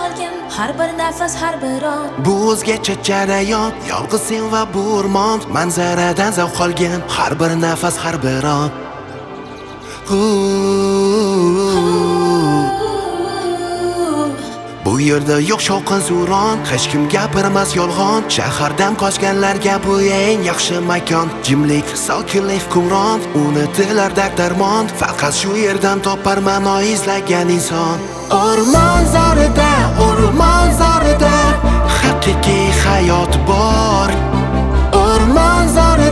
qolgin, har bir nafas, har bir on. Bu o'zgacha jarayon, yolg'iz sen va bu o'rmon. Manzaradan zavq olgin, har bir nafas, har bir on. Bu yerda yo'q shovqin suron, hech kim gapirmas yolg'on. Shahardan qochganlarga bu eng yaxshi makon. Jimlik, sokinlik hukmron, unutilar dard darmon. Faqat shu yerdan topar ma'no izlagan inson. O'rmon zorida haqiqiy hayot bor. O'rmon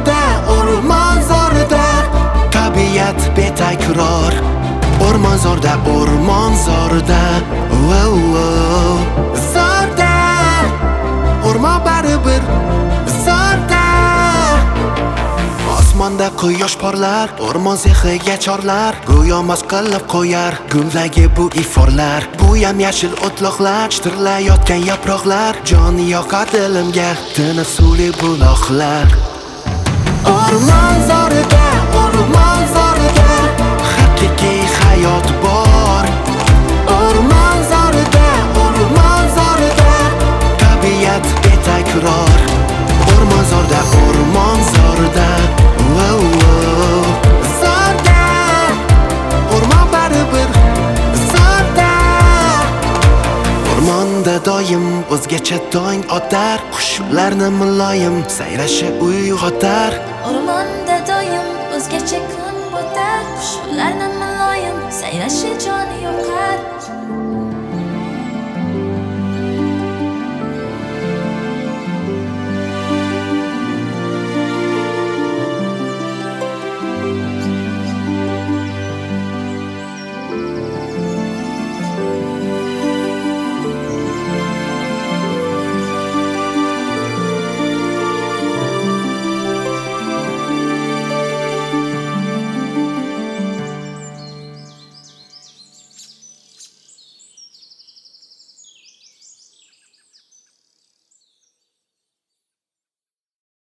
zorida tabiat betakror. O'rmon zorda zorda o'rmon baribir zorda. Osmonda quyosh porlar, o'rmon sehiga chorlar, go'yo mast qilib qo'yar guldagi bu iforlar. Bu ham yashil o'tloqlar, shitirlayotgan yaproqlar, joni yoqar dilimga tiniq suvli buloqlar. O'rmon zorida haqiqiy hayot bor. O'rmon zorida tabiat betakror. O'rmon zorda zorda o'rmon baribir zorda. O'rmonda doim o'zgacha tong otar, qushlarni muloyim sayrashi uyg'otar. O'rmonda doim o'zgacha kun bo'tar, qushlarni muloyim sayrashi joni yoqar.